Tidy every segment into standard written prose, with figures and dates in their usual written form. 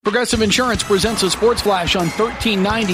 Progressive Insurance presents a Sports Flash on 1390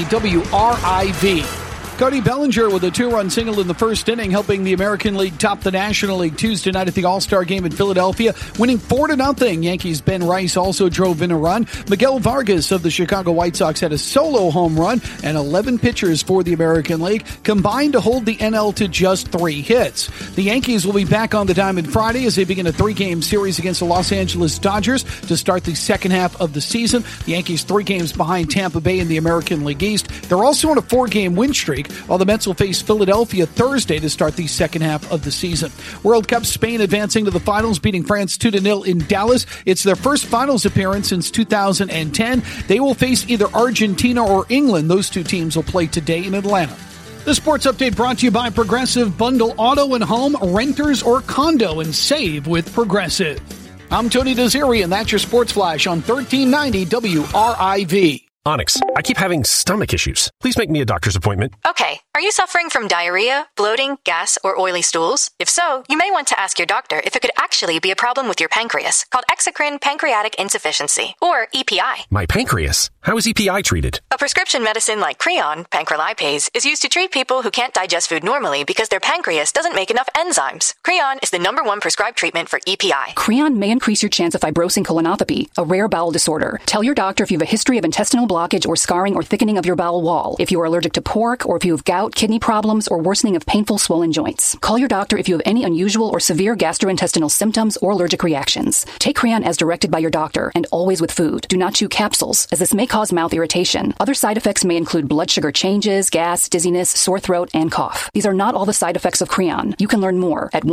WRIV. Cody Bellinger with a two-run single in the first inning, helping the American League top the National League Tuesday night at the All-Star Game in Philadelphia, winning 4-0. Yankees' Ben Rice also drove in a run. Miguel Vargas of the Chicago White Sox had a solo home run, and 11 pitchers for the American League combined to hold the NL to just 3 hits. The Yankees will be back on the diamond Friday as they begin a 3-game series against the Los Angeles Dodgers to start the second half of the season. The Yankees 3 games behind Tampa Bay in the American League East. They're also on a 4-game win streak, while the Mets will face Philadelphia Thursday to start the second half of the season. World Cup, Spain advancing to the finals, beating France 2-0 in Dallas. It's their first finals appearance since 2010. They will face either Argentina or England. Those two teams will play today in Atlanta. The sports update brought to you by Progressive. Bundle auto and home, renters or condo, and save with Progressive. I'm Tony Desiri, and that's your Sports Flash on 1390 WRIV. Onyx, I keep having stomach issues. Please make me a doctor's appointment. Okay. Are you suffering from diarrhea, bloating, gas, or oily stools? If so, you may want to ask your doctor if it could actually be a problem with your pancreas, called exocrine pancreatic insufficiency, or EPI. My pancreas? How is EPI treated? A prescription medicine like Creon, pancrelipase, is used to treat people who can't digest food normally because their pancreas doesn't make enough enzymes. Creon is the #1 prescribed treatment for EPI. Creon may increase your chance of fibrosing colonopathy, a rare bowel disorder. Tell your doctor if you have a history of intestinal blockage or scarring or thickening of your bowel wall, if you are allergic to pork, or if you have gout, kidney problems, or worsening of painful swollen joints. Call your doctor if you have any unusual or severe gastrointestinal symptoms or allergic reactions. Take Creon as directed by your doctor, and always with food. Do not chew capsules, as this may cause mouth irritation. Other side effects may include blood sugar changes, gas, dizziness, sore throat, and cough. These are not all the side effects of Creon. You can learn more at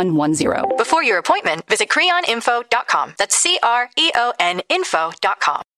1-800-633-9110. Before your appointment, visit creoninfo.com. That's CREON info.com.